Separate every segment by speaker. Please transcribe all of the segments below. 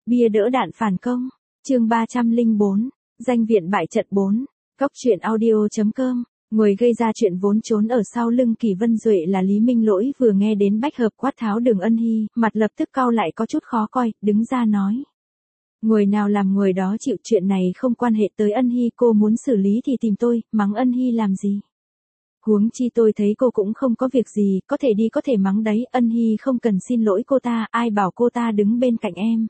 Speaker 1: Bia đỡ đạn phản công. Chương 304. Danh viện bại trận 4. Cốc truyện audio.com. Người gây ra chuyện vốn trốn ở sau lưng Kỳ Vân Duệ là Lý Minh Lỗi, vừa nghe đến bách hợp quát tháo Đường Ân Hy, mặt lập tức cau lại có chút khó coi, đứng ra nói. Người nào làm người đó chịu, chuyện này không quan hệ tới Ân Hy, cô muốn xử lý thì tìm tôi, mắng Ân Hy làm gì. Huống chi tôi thấy cô cũng không có việc gì, có thể đi có thể mắng đấy, Ân Hy không cần xin lỗi cô ta, ai bảo cô ta đứng bên cạnh em.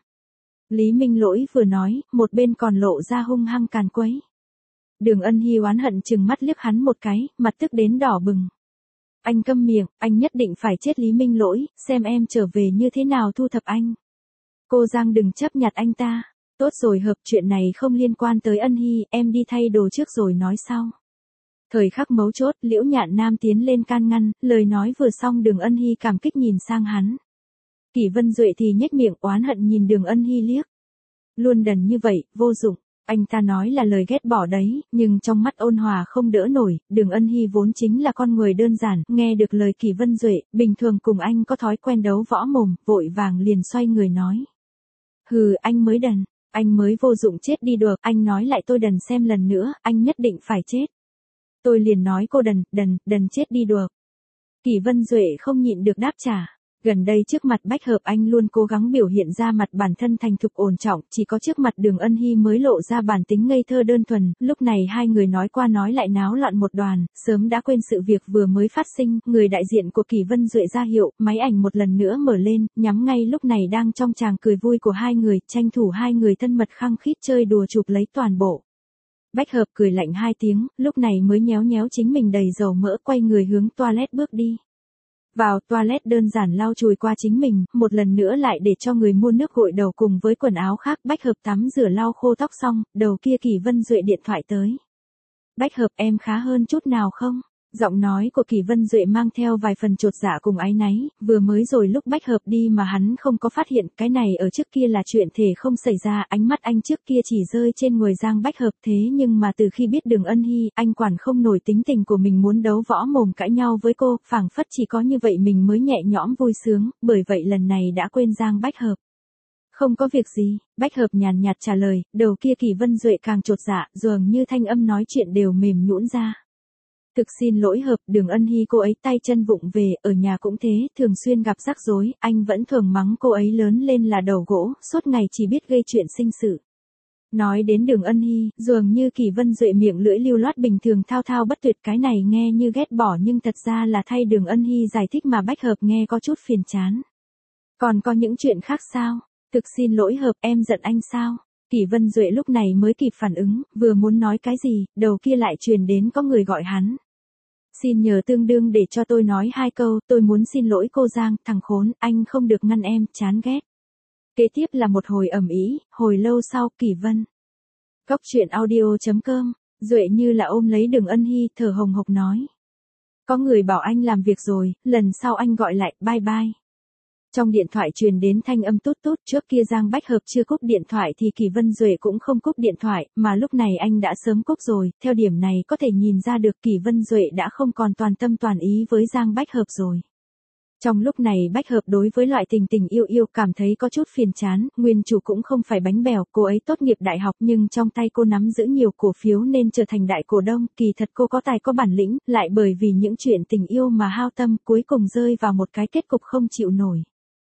Speaker 1: Lý Minh Lỗi vừa nói, một bên còn lộ ra hung hăng càn quấy. Đường Ân Hy oán hận chừng mắt liếc hắn một cái, mặt tức đến đỏ bừng. Anh câm miệng, anh nhất định phải chết Lý Minh Lỗi, xem em trở về như thế nào thu thập anh. Cô Giang đừng chấp nhặt anh ta. Tốt rồi, hợp, chuyện này không liên quan tới Ân Hy, em đi thay đồ trước rồi nói sau. Thời khắc mấu chốt, Liễu Nhạn Nam tiến lên can ngăn, lời nói vừa xong Đường Ân Hy cảm kích nhìn sang hắn. Kỳ Vân Duệ thì nhếch miệng oán hận nhìn Đường Ân Hy liếc. Luôn đần như vậy, vô dụng. Anh ta nói là lời ghét bỏ đấy, nhưng trong mắt ôn hòa không đỡ nổi, Đường Ân Hy vốn chính là con người đơn giản, nghe được lời Kỳ Vân Duệ, bình thường cùng anh có thói quen đấu võ mồm, vội vàng liền xoay người nói. Hừ, anh mới đần, anh mới vô dụng chết đi được, anh nói lại tôi đần xem lần nữa, anh nhất định phải chết. Tôi liền nói cô đần chết đi được. Kỳ Vân Duệ không nhịn được đáp trả. Gần đây trước mặt bách hợp anh luôn cố gắng biểu hiện ra mặt bản thân thành thục ổn trọng, chỉ có trước mặt Đường Ân Hy mới lộ ra bản tính ngây thơ đơn thuần, lúc này hai người nói qua nói lại náo loạn một đoàn, sớm đã quên sự việc vừa mới phát sinh, người đại diện của Kỳ Vân Duệ ra hiệu, máy ảnh một lần nữa mở lên, nhắm ngay lúc này đang trong tràng cười vui của hai người, tranh thủ hai người thân mật khăng khít chơi đùa chụp lấy toàn bộ. Bách hợp cười lạnh hai tiếng, lúc này mới nhéo nhéo chính mình đầy dầu mỡ, quay người hướng toilet bước đi. Vào toilet đơn giản lau chùi qua chính mình, một lần nữa lại để cho người mua nước gội đầu cùng với quần áo khác. Bách hợp tắm rửa lau khô tóc xong, đầu kia Kỳ Vân Duệ điện thoại tới. Bách hợp, em khá hơn chút nào không? Giọng nói của Kỳ Vân Duệ mang theo vài phần chột dạ cùng áy náy, vừa mới rồi lúc bách hợp đi mà hắn không có phát hiện, cái này ở trước kia là chuyện thể không xảy ra, ánh mắt anh trước kia chỉ rơi trên người Giang Bách hợp, thế nhưng mà từ khi biết Đường Ân Hy, anh quản không nổi tính tình của mình muốn đấu võ mồm cãi nhau với cô, phảng phất chỉ có như vậy mình mới nhẹ nhõm vui sướng, bởi vậy lần này đã quên Giang Bách hợp. Không có việc gì, Bách hợp nhàn nhạt trả lời, đầu kia Kỳ Vân Duệ càng chột dạ, dường như thanh âm nói chuyện đều mềm nhũn ra. Thực xin lỗi hợp, Đường Ân Hy cô ấy tay chân vụng về, ở nhà cũng thế, thường xuyên gặp rắc rối, anh vẫn thường mắng cô ấy lớn lên là đầu gỗ, suốt ngày chỉ biết gây chuyện sinh sự. Nói đến Đường Ân Hy, dường như Kỳ Vân Duệ miệng lưỡi lưu loát bình thường thao thao bất tuyệt, cái này nghe như ghét bỏ nhưng thật ra là thay Đường Ân Hy giải thích mà bách hợp nghe có chút phiền chán. Còn có những chuyện khác sao? Thực xin lỗi hợp, em giận anh sao? Kỳ Vân Duệ lúc này mới kịp phản ứng, vừa muốn nói cái gì, đầu kia lại truyền đến có người gọi hắn. Xin nhờ tương đương để cho tôi nói hai câu, tôi muốn xin lỗi cô Giang, thằng khốn, anh không được ngăn em, chán ghét. Kế tiếp là một hồi ầm ĩ, hồi lâu sau, Kỳ Vân. Cốc truyện audio.com, Duệ như là ôm lấy Đường Ân Hy, thở hồng hộc nói. Có người bảo anh làm việc rồi, lần sau anh gọi lại, bye bye. Trong điện thoại truyền đến thanh âm tút tút, trước kia Giang Bách hợp chưa cúp điện thoại thì Kỳ Vân Duệ cũng không cúp điện thoại, mà lúc này anh đã sớm cúp rồi, theo điểm này có thể nhìn ra được Kỳ Vân Duệ đã không còn toàn tâm toàn ý với Giang Bách hợp rồi. Trong lúc này Bách hợp đối với loại tình tình yêu yêu cảm thấy có chút phiền chán, nguyên chủ cũng không phải bánh bèo, cô ấy tốt nghiệp đại học nhưng trong tay cô nắm giữ nhiều cổ phiếu nên trở thành đại cổ đông, kỳ thật cô có tài có bản lĩnh, lại bởi vì những chuyện tình yêu mà hao tâm cuối cùng rơi vào một cái kết cục không chịu nổi.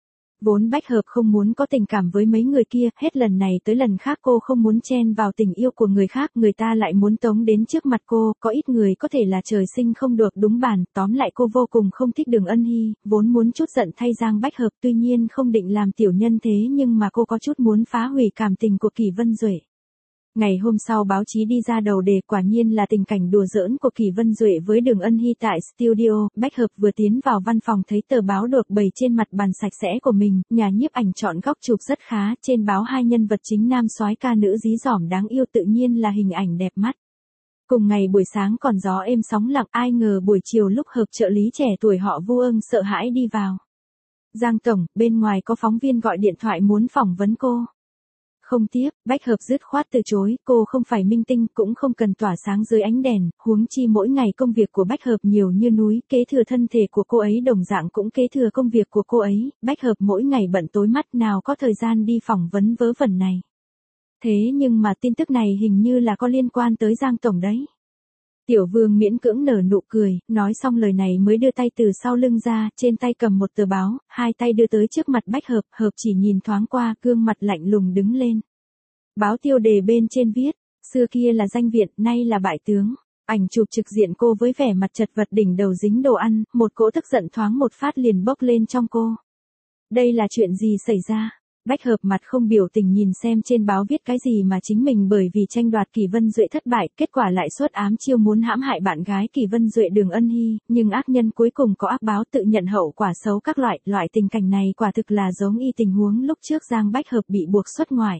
Speaker 1: Vốn bách hợp không muốn có tình cảm với mấy người kia, hết lần này tới lần khác cô không muốn chen vào tình yêu của người khác, người ta lại muốn tống đến trước mặt cô, có ít người có thể là trời sinh không được đúng bàn, tóm lại cô vô cùng không thích Đường Ân Hy, vốn muốn chút giận thay Giang Bách hợp, tuy nhiên không định làm tiểu nhân thế nhưng mà cô có chút muốn phá hủy cảm tình của Kỳ Vân Duệ. Ngày hôm sau báo chí đi ra đầu đề, quả nhiên là tình cảnh đùa giỡn của Kỳ Vân Duệ với Đường Ân Hy tại studio. Bách hợp vừa tiến vào văn phòng thấy tờ báo được bày trên mặt bàn sạch sẽ của mình, nhà nhiếp ảnh chọn góc chụp rất khá, trên báo hai nhân vật chính nam soái ca nữ dí dỏm đáng yêu tự nhiên là hình ảnh đẹp mắt. Cùng ngày buổi sáng còn gió êm sóng lặng, ai ngờ buổi chiều lúc hợp trợ lý trẻ tuổi họ Vu Ưng sợ hãi đi vào. Giang tổng, bên ngoài có phóng viên gọi điện thoại muốn phỏng vấn cô. Không tiếp, bách hợp dứt khoát từ chối, cô không phải minh tinh, cũng không cần tỏa sáng dưới ánh đèn, huống chi mỗi ngày công việc của bách hợp nhiều như núi, kế thừa thân thể của cô ấy đồng dạng cũng kế thừa công việc của cô ấy, bách hợp mỗi ngày bận tối mắt nào có thời gian đi phỏng vấn vớ vẩn này. Thế nhưng mà tin tức này hình như là có liên quan tới Giang Tổng đấy. Tiểu Vương miễn cưỡng nở nụ cười, nói xong lời này mới đưa tay từ sau lưng ra, trên tay cầm một tờ báo, hai tay đưa tới trước mặt bách hợp, hợp chỉ nhìn thoáng qua, gương mặt lạnh lùng đứng lên. Báo tiêu đề bên trên viết, xưa kia là danh viện, nay là bại tướng. Ảnh chụp trực diện cô với vẻ mặt chật vật đỉnh đầu dính đồ ăn, một cỗ tức giận thoáng một phát liền bốc lên trong cô. Đây là chuyện gì xảy ra? Bách hợp mặt không biểu tình nhìn xem trên báo viết cái gì mà chính mình bởi vì tranh đoạt Kỳ Vân Duệ thất bại, kết quả lại xuất ám chiêu muốn hãm hại bạn gái Kỳ Vân Duệ Đường Ân Hy, nhưng ác nhân cuối cùng có ác báo tự nhận hậu quả xấu các loại tình cảnh này quả thực là giống y tình huống lúc trước Giang Bách Hợp bị buộc xuất ngoại.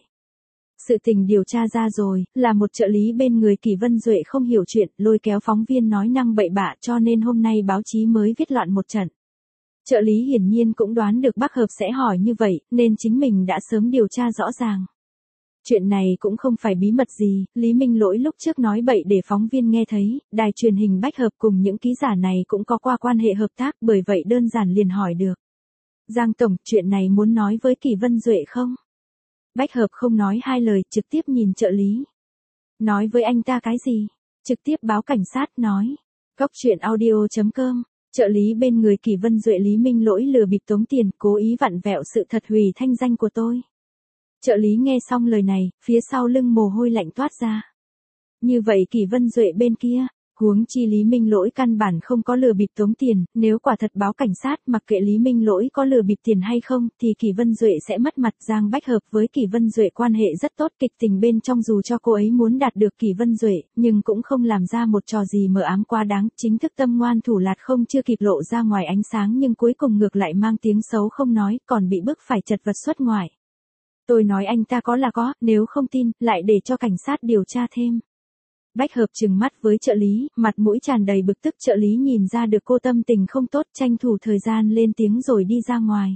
Speaker 1: Sự tình điều tra ra rồi, là một trợ lý bên người Kỳ Vân Duệ không hiểu chuyện, lôi kéo phóng viên nói năng bậy bạ cho nên hôm nay báo chí mới viết loạn một trận. Trợ lý hiển nhiên cũng đoán được bác hợp sẽ hỏi như vậy, nên chính mình đã sớm điều tra rõ ràng. Chuyện này cũng không phải bí mật gì, Lý Minh Lỗi lúc trước nói bậy để phóng viên nghe thấy, đài truyền hình Bách Hợp cùng những ký giả này cũng có qua quan hệ hợp tác, bởi vậy đơn giản liền hỏi được. Giang Tổng, chuyện này muốn nói với Kỳ Vân Duệ không? Bách Hợp không nói hai lời, trực tiếp nhìn trợ lý. Nói với anh ta cái gì? Trực tiếp báo cảnh sát nói. Cóc truyện audio.com. Trợ lý bên người Kỳ Vân Duệ Lý Minh Lỗi lừa bịp tống tiền, cố ý vặn vẹo sự thật hủy thanh danh của tôi. Trợ lý nghe xong lời này, phía sau lưng mồ hôi lạnh toát ra. Như vậy Kỳ Vân Duệ bên kia, huống chi Lý Minh Lỗi căn bản không có lừa bịp tống tiền, nếu quả thật báo cảnh sát mặc kệ Lý Minh Lỗi có lừa bịp tiền hay không, thì Kỳ Vân Duệ sẽ mất mặt. Giang Bách Hợp với Kỳ Vân Duệ quan hệ rất tốt, kịch tình bên trong dù cho cô ấy muốn đạt được Kỳ Vân Duệ, nhưng cũng không làm ra một trò gì mờ ám quá đáng, chính thức tâm ngoan thủ lạt không chưa kịp lộ ra ngoài ánh sáng nhưng cuối cùng ngược lại mang tiếng xấu không nói, còn bị bức phải chật vật xuất ngoại. Tôi nói anh ta có là có, nếu không tin, lại để cho cảnh sát điều tra thêm. Bách Hợp trừng mắt với trợ lý, mặt mũi tràn đầy bực tức, trợ lý nhìn ra được cô tâm tình không tốt, tranh thủ thời gian lên tiếng rồi đi ra ngoài.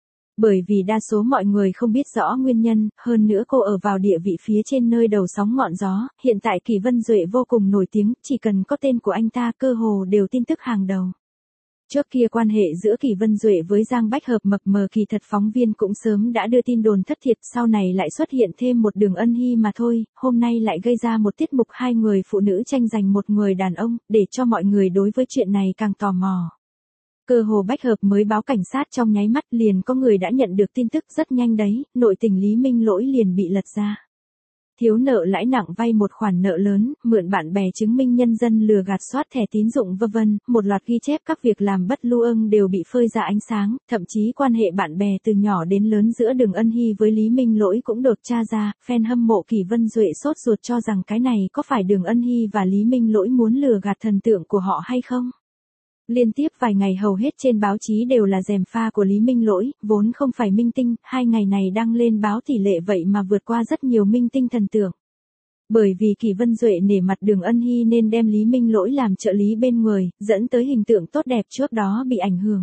Speaker 1: Bởi vì đa số mọi người không biết rõ nguyên nhân, hơn nữa cô ở vào địa vị phía trên nơi đầu sóng ngọn gió, hiện tại Kỳ Vân Duệ vô cùng nổi tiếng, chỉ cần có tên của anh ta cơ hồ đều tin tức hàng đầu. Trước kia quan hệ giữa Kỳ Vân Duệ với Giang Bách Hợp mập mờ, kỳ thật phóng viên cũng sớm đã đưa tin đồn thất thiệt, sau này lại xuất hiện thêm một Đường Ân Hy mà thôi, hôm nay lại gây ra một tiết mục hai người phụ nữ tranh giành một người đàn ông, để cho mọi người đối với chuyện này càng tò mò. Cơ hồ Bách Hợp mới báo cảnh sát trong nháy mắt liền có người đã nhận được tin tức, rất nhanh đấy, nội tình Lý Minh Lỗi liền bị lật ra. Thiếu nợ lãi nặng, vay một khoản nợ lớn, mượn bạn bè chứng minh nhân dân, lừa gạt soát thẻ tín dụng v.v. Một loạt ghi chép các việc làm bất lưu ưng đều bị phơi ra ánh sáng, thậm chí quan hệ bạn bè từ nhỏ đến lớn giữa Đường Ân Hy với Lý Minh Lỗi cũng được tra ra, fan hâm mộ Kỳ Vân Duệ sốt ruột cho rằng cái này có phải Đường Ân Hy và Lý Minh Lỗi muốn lừa gạt thần tượng của họ hay không? Liên tiếp vài ngày hầu hết trên báo chí đều là gièm pha của Lý Minh Lỗi, vốn không phải minh tinh, hai ngày này đăng lên báo tỷ lệ vậy mà vượt qua rất nhiều minh tinh thần tượng. Bởi vì Kỳ Vân Duệ nể mặt Đường Ân Hy nên đem Lý Minh Lỗi làm trợ lý bên người, dẫn tới hình tượng tốt đẹp trước đó bị ảnh hưởng.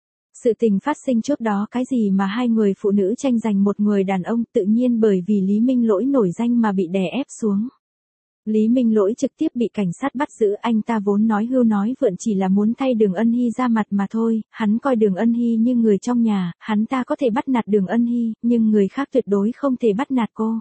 Speaker 1: Sự tình phát sinh trước đó cái gì mà hai người phụ nữ tranh giành một người đàn ông, tự nhiên bởi vì Lý Minh Lỗi nổi danh mà bị đè ép xuống. Lý Minh Lỗi trực tiếp bị cảnh sát bắt giữ, anh ta vốn nói hưu nói vượn chỉ là muốn thay Đường Ân Hy ra mặt mà thôi, hắn coi Đường Ân Hy như người trong nhà, hắn ta có thể bắt nạt Đường Ân Hy, nhưng người khác tuyệt đối không thể bắt nạt cô.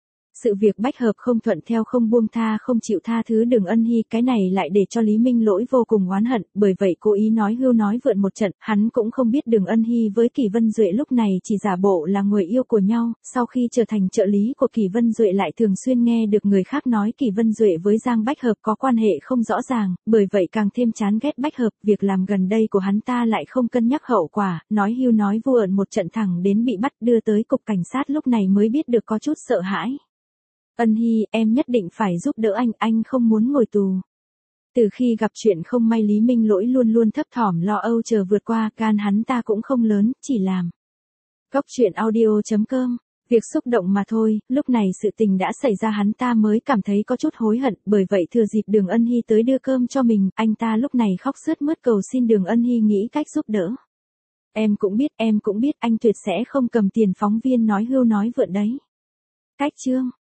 Speaker 1: Sự việc Bách Hợp không thuận theo, không buông tha, không chịu tha thứ Đường Ân Hy, cái này lại để cho Lý Minh Lỗi vô cùng oán hận, bởi vậy cố ý nói hưu nói vượn một trận, hắn cũng không biết Đường Ân Hy với Kỳ Vân Duệ lúc này chỉ giả bộ là người yêu của nhau, sau khi trở thành trợ lý của Kỳ Vân Duệ lại thường xuyên nghe được người khác nói Kỳ Vân Duệ với Giang Bách Hợp có quan hệ không rõ ràng, bởi vậy càng thêm chán ghét Bách Hợp, việc làm gần đây của hắn ta lại không cân nhắc hậu quả, nói hưu nói vượn một trận thẳng đến bị bắt đưa tới cục cảnh sát, lúc này mới biết được có chút sợ hãi. Ân Hy, em nhất định phải giúp đỡ anh không muốn ngồi tù. Từ khi gặp chuyện không may Lý Minh Lỗi luôn luôn thấp thỏm lo âu chờ vượt qua, gan hắn ta cũng không lớn, chỉ làm. Cóc truyện audio.com, việc xúc động mà thôi, lúc này sự tình đã xảy ra hắn ta mới cảm thấy có chút hối hận, bởi vậy thừa dịp Đường Ân Hy tới đưa cơm cho mình, anh ta lúc này khóc sướt mướt cầu xin Đường Ân Hy nghĩ cách giúp đỡ. Em cũng biết anh tuyệt sẽ không cầm tiền phóng viên nói hưu nói vượn đấy. Cách chương